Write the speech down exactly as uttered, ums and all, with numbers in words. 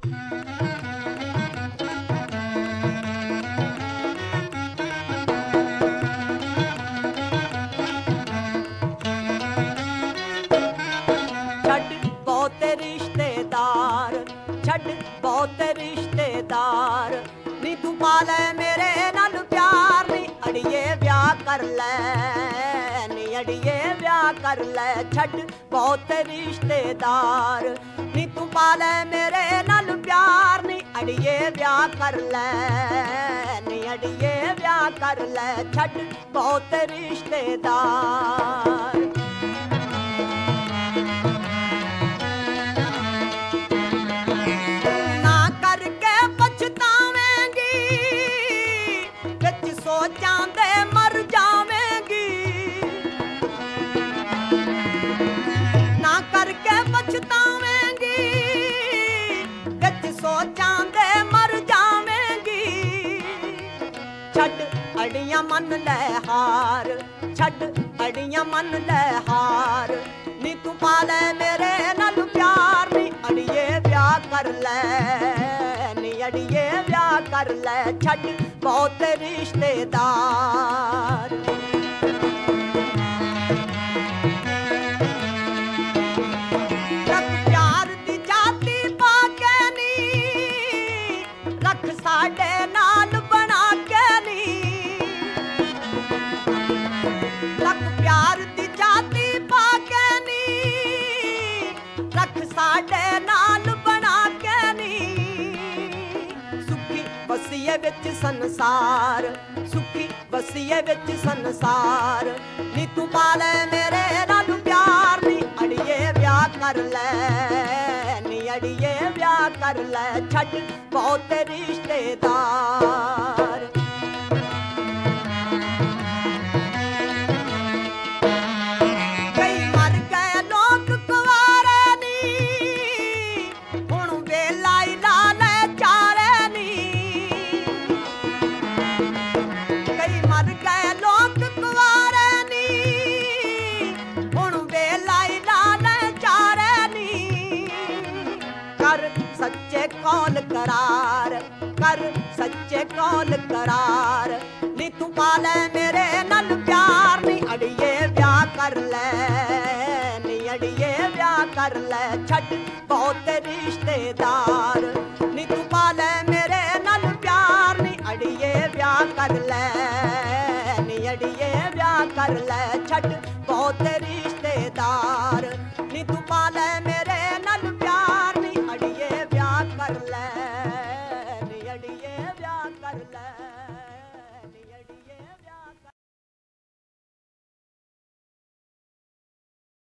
ਬਹੁਤੇ ਰਿਸ਼ਤੇਦਾਰ, ਛੱਡ ਬਹੁਤੇ ਰਿਸ਼ਤੇਦਾਰ, ਨੀ ਤੂੰ ਪਾ ਲੈ ਮੇਰੇ ਨਾਲ ਪਿਆਰ, ਨੀ ਅੜੀਏ ਵਿਆਹ ਕਰ ਲੈ, ਨੀ ਅੜੀਏ ਵਿਆਹ ਕਰ ਲੈ। ਛੱਡ ਬਹੁਤੇ ਰਿਸ਼ਤੇਦਾਰ, ਨੀ ਤੂੰ ਪਾ ਲੈ ਮੇਰੇ ਨਾਲ ਪਿਆਰ, ਨੀ ਅੜੀਏ ਵਿਆਹ ਕਰ ਲੈ, ਨੀ ਅੜੀਏ ਵਿਆਹ ਕਰ ਲੈ। ਛੱਡ ਬਹੁਤੇ ਰਿਸ਼ਤੇਦਾਰ। ਸੋਚਾਂ ਦੇ ਮਰ ਜਾਵੇਂਗੀ, ਨਾ ਕਰਕੇ ਪਛਤਾਵੇਂਗੀ, ਵਿੱਚ ਸੋਚਾਂ ਦੇ ਮਰ ਜਾਵੇਂਗੀ। ਛੱਡ ਅੜੀਆਂ ਮੰਨ ਲੈ ਹਾਰ, ਛੱਡ ਅੜੀਆਂ ਮੰਨ ਲੈ ਹਾਰ, ਨੀ ਤੂੰ ਪਾ ਲੈ ਮੇਰੇ ਨਾਲ ਪਿਆਰ, ਨੀ ਅੜੀਏ ਵਿਆਹ ਕਰ ਲੈ, ਨੀ ਅੜੀਏ ਵਿਆਹ ਕਰ ਲੈ। ਛੱਡ ਬਹੁਤੇ ਰਿਸ਼ਤੇਦਾਰ। ਰੱਖ ਪਿਆਰ ਦੀ ਜਾਤੀ ਪਾ ਕੇ ਨੀ, ਰੱਖ ਸਾਡੇ ਨਾਲ ਬਣਾ ਕੇ ਨੀ, ਰੱਖ ਪਿਆਰ ਦੀ ਜਾਤੀ ਪਾ ਕੇ ਨੀ, ਰੱਖ ਸਾਡੇ ਨਾਲ ਬਣਾ ਕੇ ਨੀ। ਸੁਖੀ ਵਸੀਏ ਵਿੱਚ ਸੰਸਾਰ, ਸੁਖੀ ਵਸੀਏ ਵਿੱਚ ਸੰਸਾਰ, ਨੀ ਤੂੰ ਪਾ ਲੈ ਮੇਰੇ ਨਾਲ ਪਿਆਰ, ਨੀ ਅੜੀਏ ਵਿਆਹ ਕਰ ਲੈ, ਨੀ ਅੜੀਏ ਵਿਆਹ ਕਰ ਲੈ। ਛੱਡ ਬਹੁਤੇ ਰਿਸ਼ਤੇਦਾਰ। ਕਈ ਮਰ ਗਏ ਲੋਕ ਕੁਆਰੇ ਨੀ, ਹੁਣ ਵੇਲਾ ਹੀ ਲਾ ਲੈ ਚਾਰੇ ਨੀ। ਕਈ ਮਰ ਗਏ ਲੋਕ ਕੁਆਰੇ ਨੀ, ਹੁਣ ਵੇਲਾ ਹੀ ਲਾ ਲੈ ਚਾਰੇ ਨੀ। ਕਰ ਸੱਚੇ ਕੌਲ ਕਰਾਰ, ਕਰ ਸੱਚੇ ਕੌਲ ਕਰਾਰ, ਨੀ ਤੂੰ ਪਾ ਲੈ ਮੇਰੇ ਨਾਲ ਪਿਆਰ, ਨੀ ਅੜੀਏ ਵਿਆਹ ਕਰ ਲੈ, ਨੀ ਅੜੀਏ ਵਿਆਹ ਕਰ ਲੈ। ਛੱਡ ਬਹੁਤੇ ਰਿਸ਼ਤੇਦਾਰ, ਨੀ ਤੂੰ ਪਾ ਲੈ ਮੇਰੇ ਨਾਲ ਪਿਆਰ, ਨੀ ਅੜੀਏ ਵਿਆਹ ਕਰ ਲੈ, ਨੀ ਅੜੀਏ ਵਿਆਹ ਕਰ ਲੈ। ਛੱਡ ਬਹੁਤੇ ਰਿਸ਼ਤੇਦਾਰ, ਨੀ ਤੂੰ ਪਾ ਲੈ ਮੇਰੇ ਨਾਲ ਪਿਆਰ, ਨੀ ਅੜੀਏ ਵਿਆਹ ਕਰ ਲੈ।